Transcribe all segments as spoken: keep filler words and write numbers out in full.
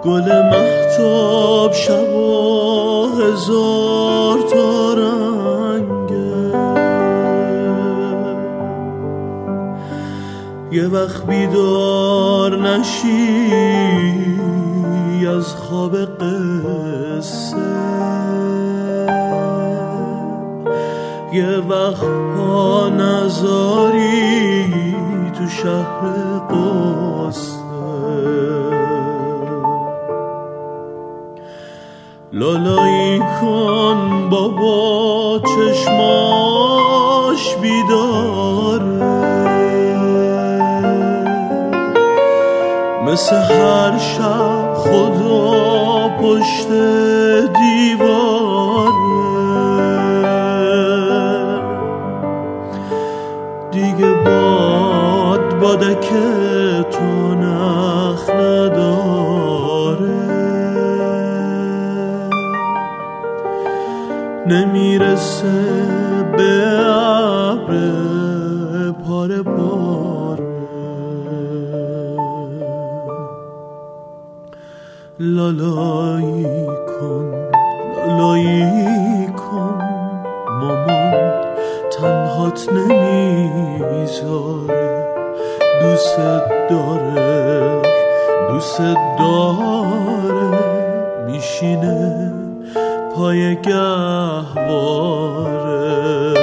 گل مهتاب شب و هزار تا رنگه، یه وقت بیدار نشی از خواب قصه، یه وقت پا نذاری تو شهر قصه. لالایی کن بابا چشماش بیداره، مثل هر شب خدا پشت دیواره، دیگه باد باده که تو نخ نداره، نمیرسه به ابر پاره پاره. لالایی کن لالایی کن مامان، تنهات نمیذاره، دوست داره دوست داره، میشینه پای گهواره.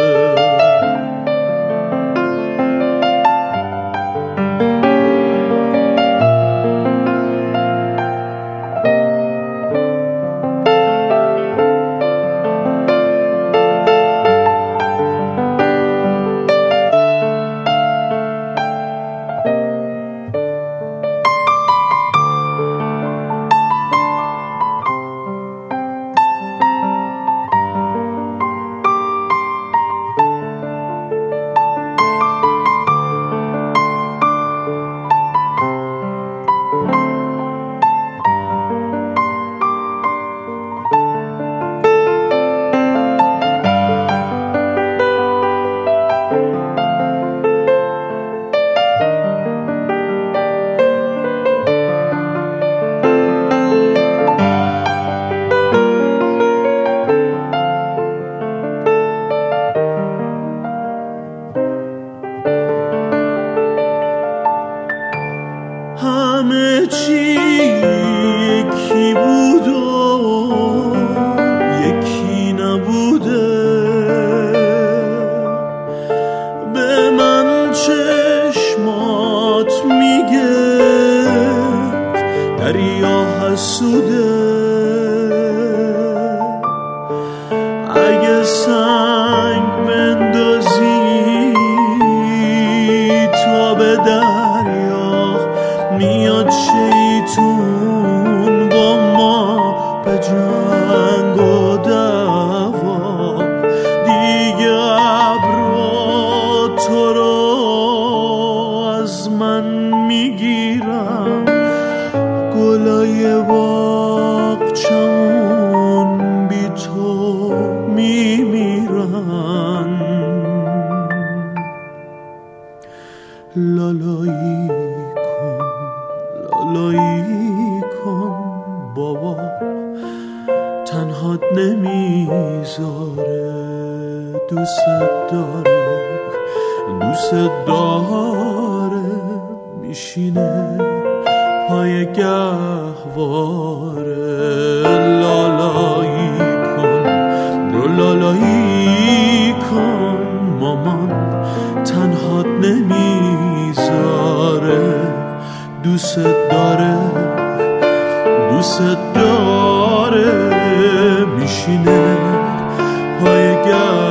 همه چی یکی بود و یکی نبوده، به من چشمات میگه دریا حسوده، اگه سنگ بندازی تو به دریا میاد شیطون با ما به جنگ و دعوا، دیگه ابرا تو رو از من میگیرم، گلای باغچمون بی تو میمیرن. لالایی کن لالایی کن بابا، تنهات نمیذاره، دوست داره دوست داره، میشینه پای گهواره. لالایی کن لالایی کن مامان، تنهات نمیذاره، دوست داره دوست داره، میشینه پای گهواره.